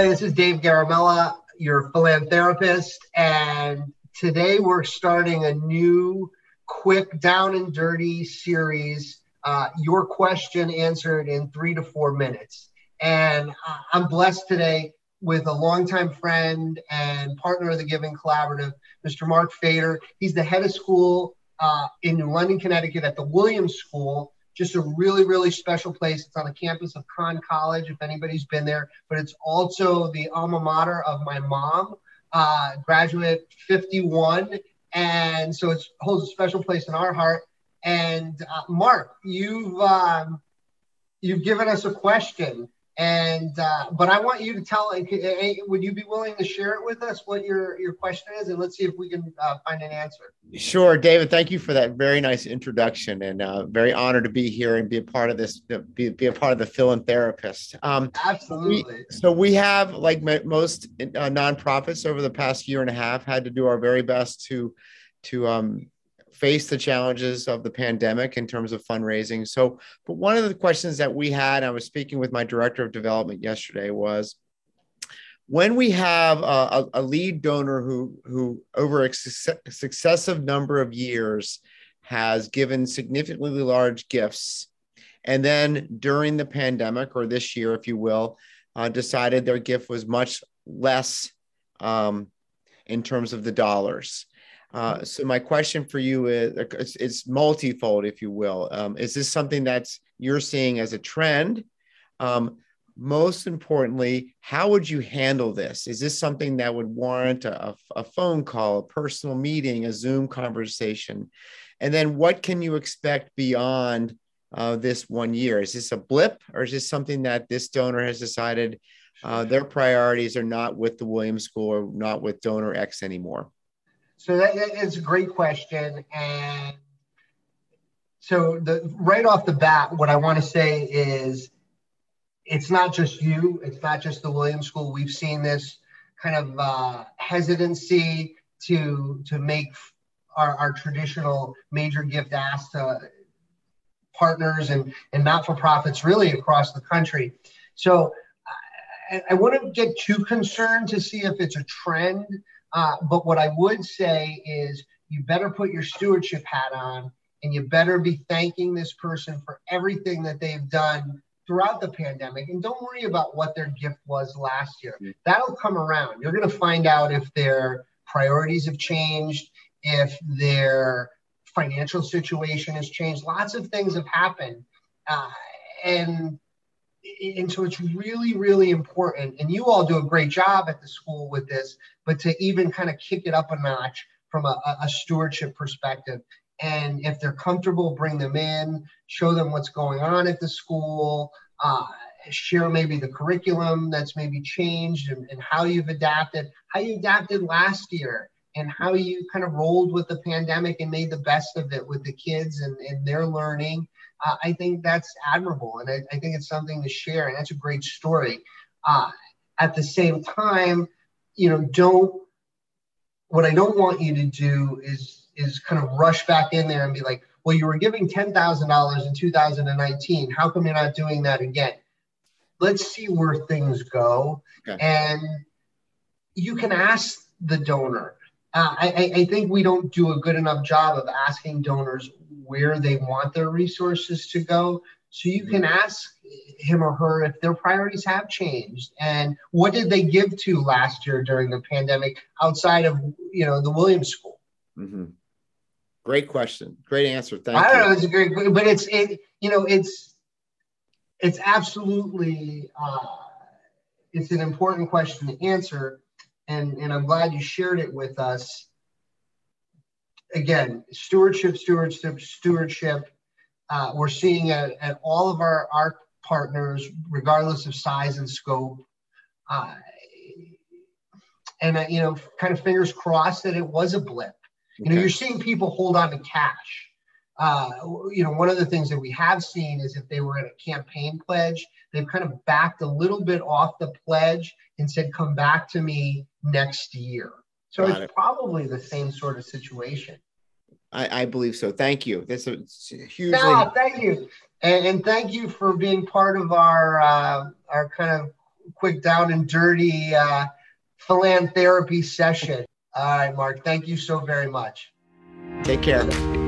Hi, this is Dave Garamella, your philanthropist, and today we're starting a new quick down and dirty series, your question answered in 3 to 4 minutes. And I'm blessed today with a longtime friend and partner of the Giving Collaborative, Mr. Mark Fader. He's the head of school in New London, Connecticut at the Williams School. Just a really, really special place. It's on the campus of Conn College, if anybody's been there, but it's also the alma mater of my mom, graduate 51. And so it holds a special place in our heart. And Mark, you've given us a question, and but I want you to tell. Would you be willing to share it with us what your question is, and let's see if we can find an answer. Sure, David. Thank you for that very nice introduction, and very honored to be here and be a part of this. Be a part of the philanthropist. Absolutely. We have, like most nonprofits over the past year and a half, had to do our very best to face the challenges of the pandemic in terms of fundraising. But one of the questions that we had, I was speaking with my director of development yesterday, was when we have a lead donor who over a successive number of years has given significantly large gifts, and then during the pandemic, or this year, if you will, decided their gift was much less in terms of the dollars. So my question for you is, it's multifold, if you will. Is this something that's you're seeing as a trend? Most importantly, how would you handle this? Is this something that would warrant a phone call, a personal meeting, a Zoom conversation? And then what can you expect beyond this 1 year? Is this a blip, or is this something that this donor has decided their priorities are not with the Williams School or not with donor X anymore? So that is a great question. And so right off the bat, what I want to say is it's not just you. It's not just the Williams School. We've seen this kind of hesitancy to make our traditional major gift ask to partners and not-for-profits really across the country. So I wouldn't get too concerned to see if it's a trend. But what I would say is you better put your stewardship hat on, and you better be thanking this person for everything that they've done throughout the pandemic. And don't worry about what their gift was last year. That'll come around. You're going to find out if their priorities have changed, if their financial situation has changed. Lots of things have happened. And so it's really, really important. And you all do a great job at the school with this, but to even kind of kick it up a notch from a stewardship perspective. And if they're comfortable, bring them in, show them what's going on at the school, share maybe the curriculum that's maybe changed and how you've adapted, how you adapted last year, and how you kind of rolled with the pandemic and made the best of it with the kids and their learning. I think that's admirable, and I think it's something to share, and that's a great story. At the same time, what I don't want you to do is kind of rush back in there and be like, well, you were giving $10,000 in 2019. How come you're not doing that again? Let's see where things go. Okay. And you can ask the donor. I think we don't do a good enough job of asking donors where they want their resources to go. So you can ask him or her if their priorities have changed and what did they give to last year during the pandemic outside of, the Williams School. Mm-hmm. Great question. Great answer. Thank you. I don't know. It's a great, but it's absolutely, it's an important question to answer. And I'm glad you shared it with us. Again, stewardship. We're seeing at all of our partners, regardless of size and scope. And kind of fingers crossed that it was a blip. Okay. You're seeing people hold on to cash. One of the things that we have seen is if they were in a campaign pledge, they've kind of backed a little bit off the pledge and said, come back to me next year. So it's probably the same sort of situation. I believe so. Thank you. That's a hugely. No, thank you. And thank you for being part of our kind of quick down and dirty philanthropy session. All right, Mark, thank you so very much. Take care.